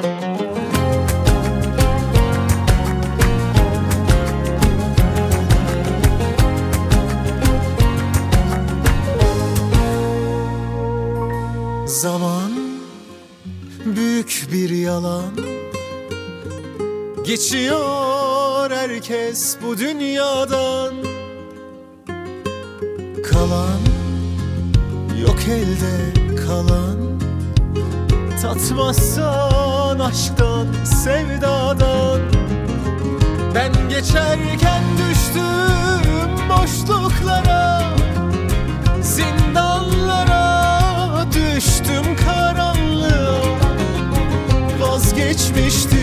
Zaman büyük bir yalan, geçiyor herkes bu dünyadan. Kalan yok elde kalan, tatmazsan aşktan, sevdadan. Ben geçerken düştüm boşluklara, zindanlara, düştüm karanlığa. Vazgeçmiştim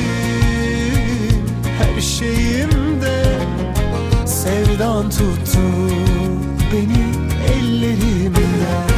her şeyimde, sevdan tuttu beni ellerimden.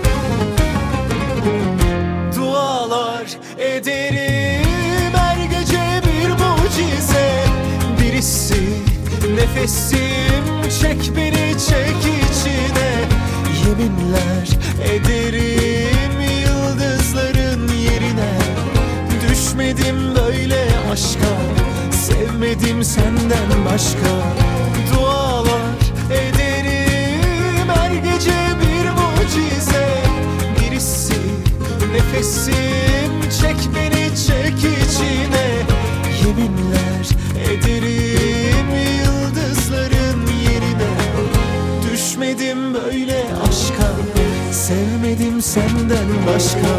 Dualar ederim her gece bir mucize, birisi nefesim çek beni çek içine. Yeminler ederim yıldızların yerine, düşmedim böyle aşka, sevmedim senden başka. Dualar ederim her gece bir mucize, birisi nefesim çek beni çek içine. Yeminler ederim yıldızların yerine, düşmedim böyle aşka, sevmedim senden başka.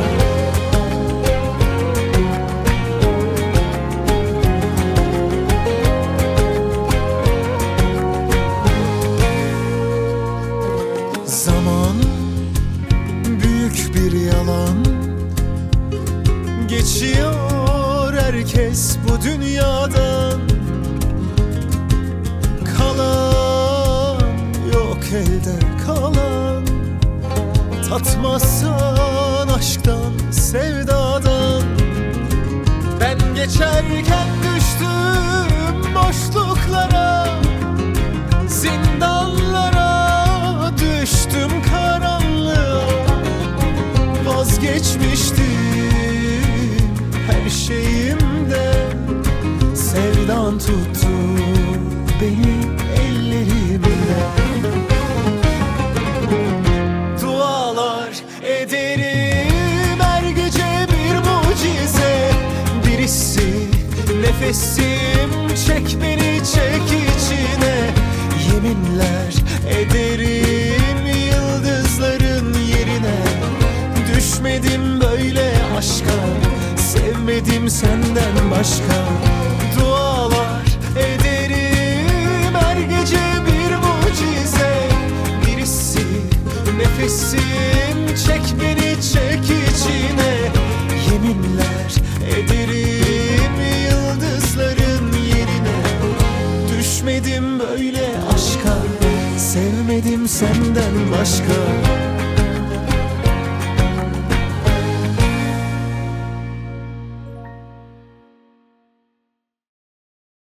Zaman büyük bir yalan, geçiyor herkes bu dünyadan. Kalan yok elde kalan, tatmazsan aşktan, sevdadan. Ben geçerken düştüm boşluklara, zindanlara, düştüm karanlığa. Vazgeçmiştim her şeyimden, sevdan tuttu beni ellerimden. Dualar ederim her gece bir mucize, birisi nefesim çek beni çek içine. Yeminler ederim yıldızların yerine, düşmedim böyle aşka, sevmedim senden başka. Dualar ederim her gece bir mucize, birisi nefesim çek beni çek içine. Yeminler ederim yıldızların yerine, düşmedim böyle aşka, sevmedim senden başka.